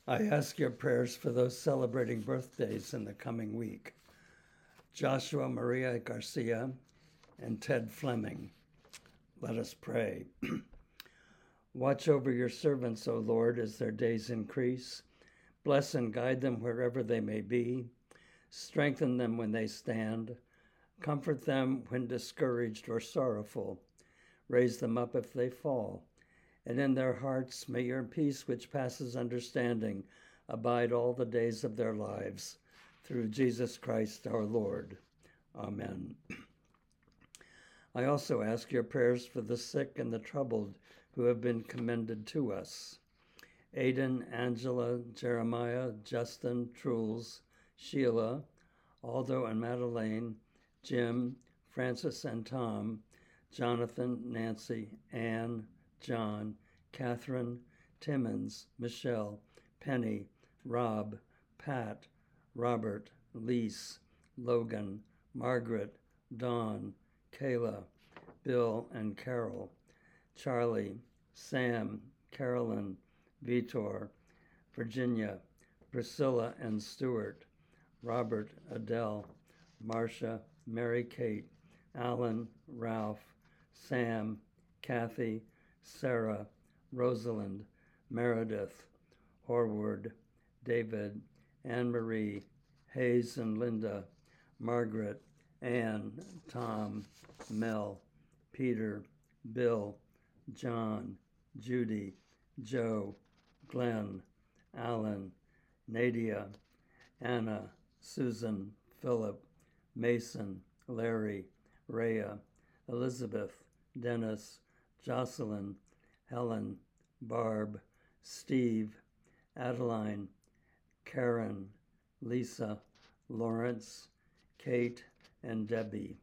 I ask your prayers for those celebrating birthdays in the coming week: Joshua Maria Garcia and Ted Fleming. Let us pray. Watch over your servants, O Lord, as their days increase. Bless and guide them wherever they may be. Strengthen them when they stand. Comfort them when discouraged or sorrowful. Raise them up if they fall. And in their hearts may your peace, which passes understanding, abide all the days of their lives. Through Jesus Christ our Lord. Amen. I also ask your prayers for the sick and the troubled who have been commended to us: Aidan, Angela, Jeremiah, Justin, Truls, Sheila, Aldo and Madeleine, Jim, Francis and Tom, Jonathan, Nancy, Anne, John, Catherine, Timmons, Michelle, Penny, Rob, Pat, Robert, Lise, Logan, Margaret, Dawn, Kayla, Bill and Carol, Charlie, Sam, Carolyn, Vitor, Virginia, Priscilla and Stuart, Robert, Adele, Marcia, Mary Kate, Alan, Ralph, Sam, Kathy, Sarah, Rosalind, Meredith, Horward, David, Anne Marie, Hayes and Linda, Margaret, Anne, Tom, Mel, Peter, Bill, John, Judy, Joe, Glenn, Alan, Nadia, Anna, Susan, Philip, Mason, Larry, Rhea, Elizabeth, Dennis, Jocelyn, Helen, Barb, Steve, Adeline, Karen, Lisa, Lawrence, Kate, and Debbie.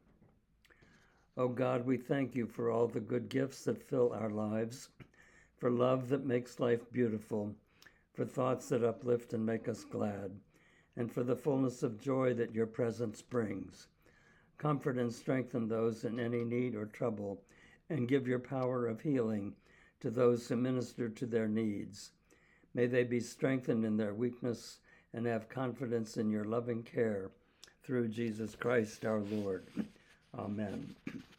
Oh God, we thank you for all the good gifts that fill our lives, for love that makes life beautiful, for thoughts that uplift and make us glad, and for the fullness of joy that your presence brings. Comfort and strengthen those in any need or trouble, and give your power of healing to those who minister to their needs. May they be strengthened in their weakness and have confidence in your loving care, through Jesus Christ our Lord. Amen.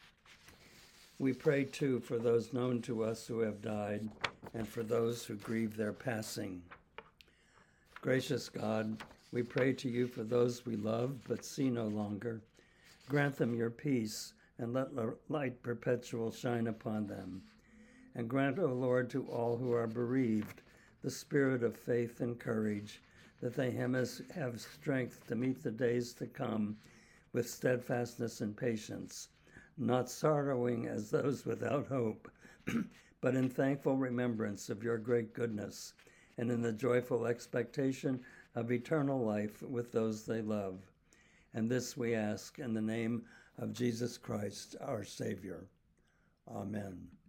We pray too for those known to us who have died, and for those who grieve their passing. Gracious God, we pray to you for those we love but see no longer. Grant them your peace, and let light perpetual shine upon them. And grant, O Lord, to all who are bereaved the spirit of faith and courage, that they have strength to meet the days to come with steadfastness and patience, not sorrowing as those without hope, but in thankful remembrance of your great goodness, and in the joyful expectation of eternal life with those they love. And this we ask in the name of Jesus Christ, our Savior. Amen.